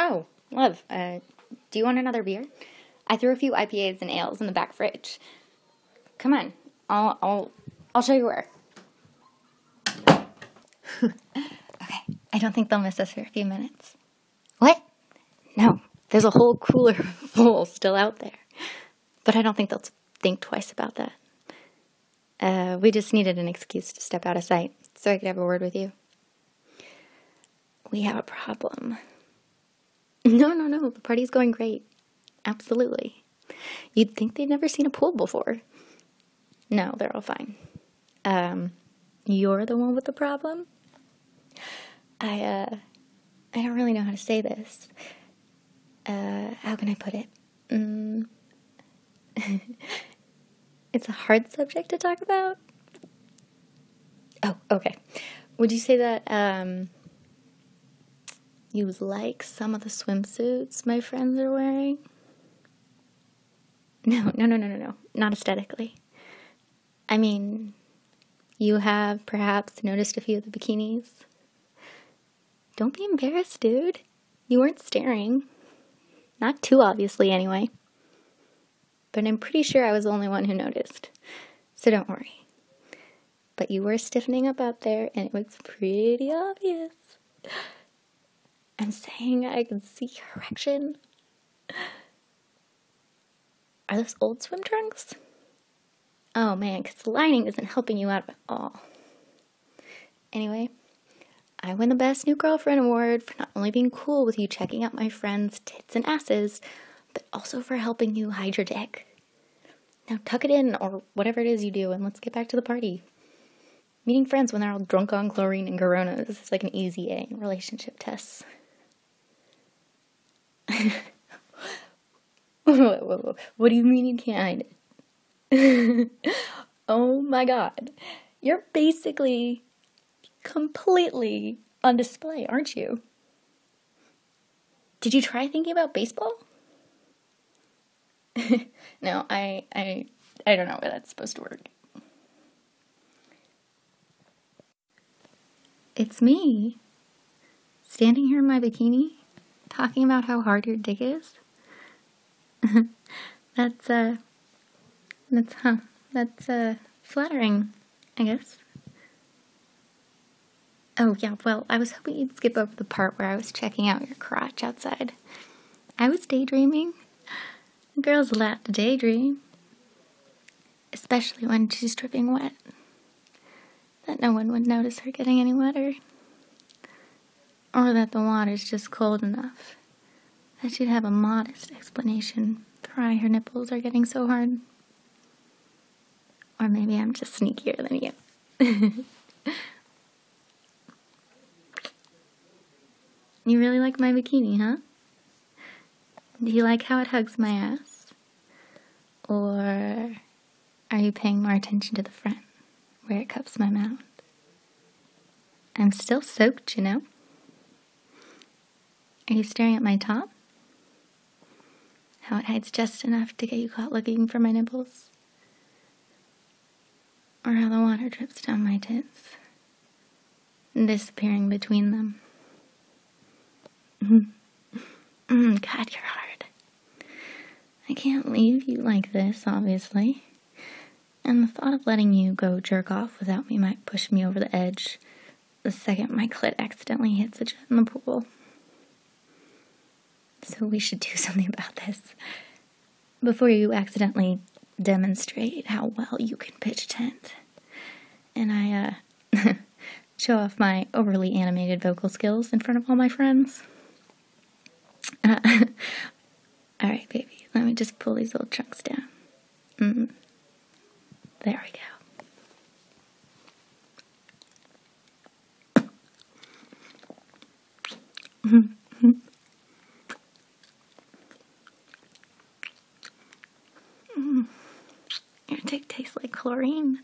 Oh, love, do you want another beer? I threw a few IPAs and ales in the back fridge. Come on, I'll show you where. Okay, I don't think they'll miss us for a few minutes. What? No, there's a whole cooler full still out there. But I don't think they'll think twice about that. We just needed an excuse to step out of sight so I could have a word with you. We have a problem. No, the party's going great. Absolutely. You'd think they'd never seen a pool before. No, they're all fine. You're the one with the problem? I don't really know how to say this. How can I put it? It's a hard subject to talk about? Oh, okay. Would you say that, you like some of the swimsuits my friends are wearing? No. Not aesthetically. I mean, you have perhaps noticed a few of the bikinis. Don't be embarrassed, dude. You weren't staring. Not too obviously, anyway. But I'm pretty sure I was the only one who noticed. So don't worry. But you were stiffening up out there, and it was pretty obvious. I'm saying I could see your erection. Are those old swim trunks? Oh man, because the lining isn't helping you out at all. Anyway, I win the Best New Girlfriend award for not only being cool with you checking out my friends' tits and asses, but also for helping you hide your dick. Now tuck it in, or whatever it is you do, and let's get back to the party. Meeting friends when they're all drunk on chlorine and Coronas is like an easy A in relationship tests. What do you mean you can't hide it? Oh my god. You're basically completely on display, aren't you? Did you try thinking about baseball? No, I don't know where that's supposed to work. It's me, standing here in my bikini, talking about how hard your dick is. That's flattering, I guess. Oh, yeah, well, I was hoping you'd skip over the part where I was checking out your crotch outside. I was daydreaming. Girls allowed to daydream. Especially when she's dripping wet. That no one would notice her getting any wetter. Or that the water's just cold enough that she'd have a modest explanation for why her nipples are getting so hard. Or maybe I'm just sneakier than you. You really like my bikini, huh? Do you like how it hugs my ass? Or are you paying more attention to the front, where it cups my mouth? I'm still soaked, you know? Are you staring at my top? How it hides just enough to get you caught looking for my nipples? Or how the water drips down my tits, disappearing between them? God, you're hard. I can't leave you like this, obviously. And the thought of letting you go jerk off without me might push me over the edge the second my clit accidentally hits a jet in the pool. So we should do something about this before you accidentally demonstrate how well you can pitch a tent. And I, show off my overly animated vocal skills in front of all my friends. Alright, baby, let me just pull these little chunks down. There we go. Your dick tastes like chlorine.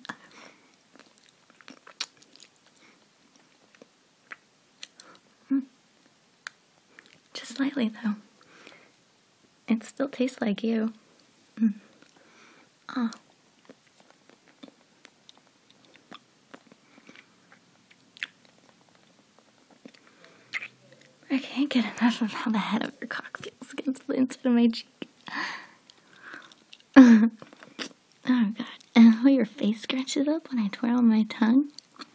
Just slightly, though. It still tastes like you. Oh. I can't get enough of how the head of your cock feels against the inside of my cheek. Oh god. And how your face scratches up when I twirl my tongue.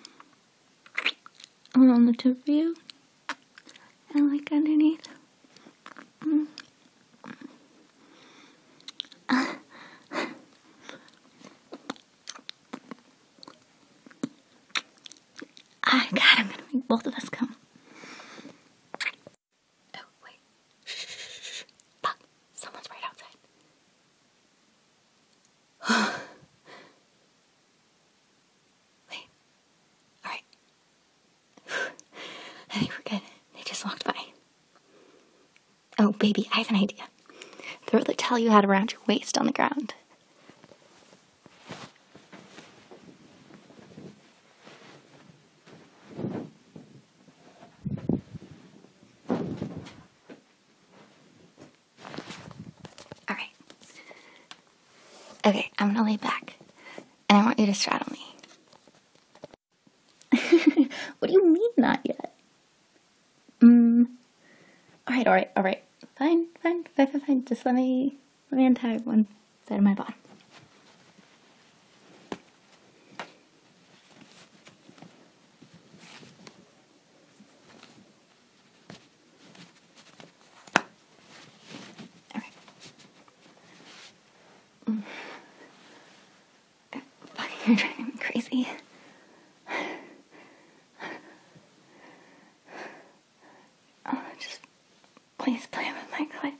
And on the tip of you. And like underneath. God, I'm gonna make both of us come. Oh, wait. Shh. Fuck. Someone's right outside. Wait. Alright. I think we're good. They just walked by. Oh, baby, I have an idea. Throw the towel you had around your waist on the ground. Alright. Okay, I'm gonna lay back. And I want you to straddle me. What do you mean, not yet? Alright. Fine. Just let me untie one side of my bottom. Alright. Fuck, you're driving me crazy. Oh, just please play with my clit.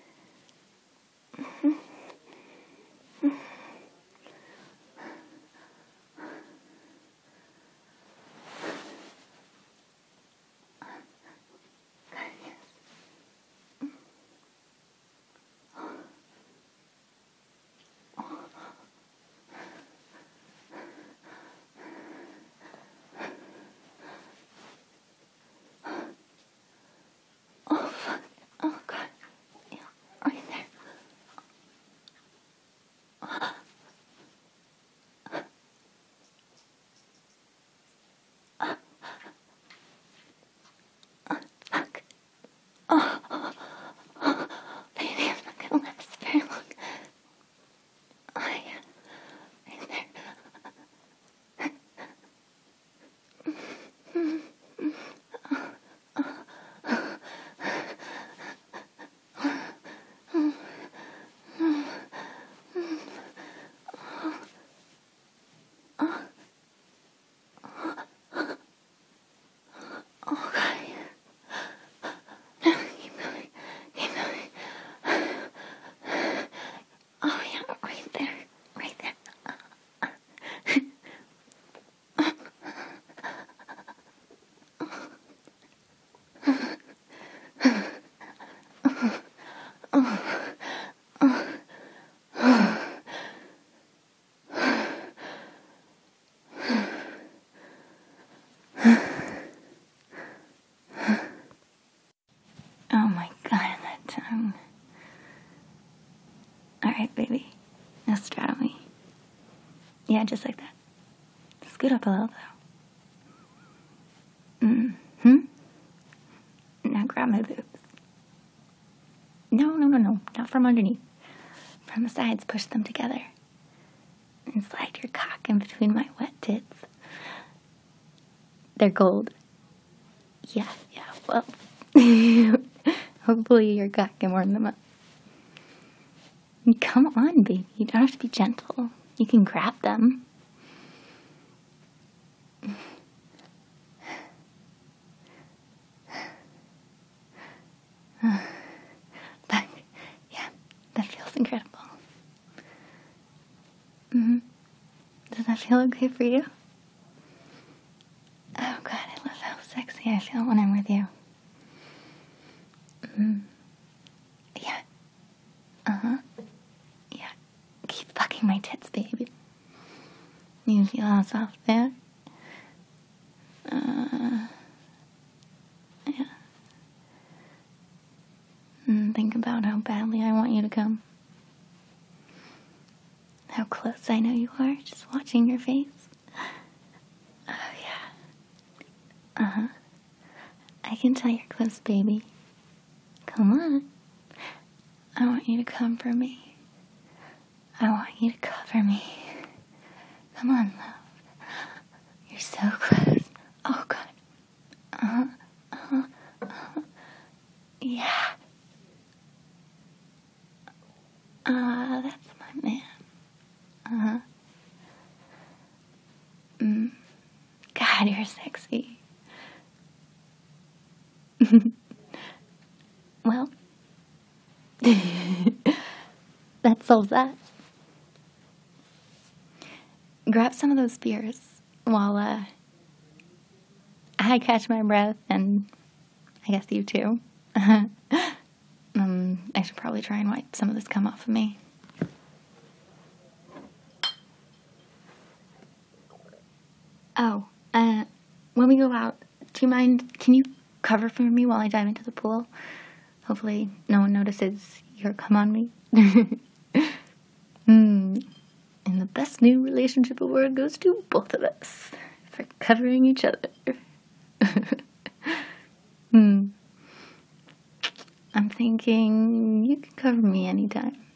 Oh my god, that tongue. Alright, baby. Now straddle me. Yeah, just like that. Scoot up a little, though. Now grab my boobs. No. Not from underneath. From the sides, push them together. And slide your cock in between my wet tits. They're gold. Yeah, well. Hopefully your cock can warm them up. Come on, baby. You don't have to be gentle. You can grab them. But, yeah, that feels incredible. Does that feel okay for you? Oh god, I love how sexy I feel when I'm with you. Yeah. Yeah. Keep fucking my tits, baby. You feel how soft they are? Yeah. Think about how badly I want you to come. How close I know you are, just watching your face. Oh, yeah. I I can tell you're close, baby. Come on. I want you to comfort me. I want you to cover me. Come on, love. You're so close. Oh, God. Yeah. That's my man. God, you're sexy. Well, that solves that. Grab some of those beers while I catch my breath, and I guess you too. I should probably try and wipe some of this cum off of me. Oh, when we go out, do you mind, can you cover for me while I dive into the pool? Hopefully no one notices your cum on me. And the best new relationship award goes to both of us for covering each other. I'm thinking you can cover me anytime.